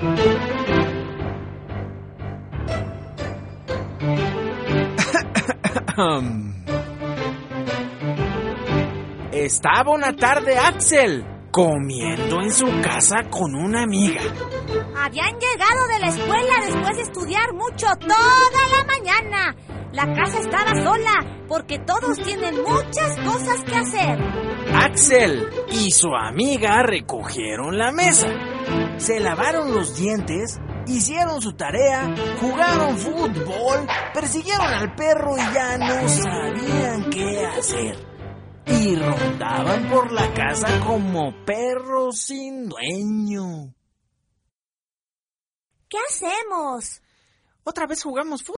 Estaba una tarde Axel comiendo en su casa con una amiga. Habían llegado de la escuela después de estudiar mucho toda la mañana. La casa estaba sola porque todos tienen muchas cosas que hacer. Axel y su amiga recogieron la mesa, se lavaron los dientes, hicieron su tarea, jugaron fútbol, persiguieron al perro y ya no sabían qué hacer. Y rondaban por la casa como perros sin dueño. ¿Qué hacemos? Otra vez jugamos fútbol.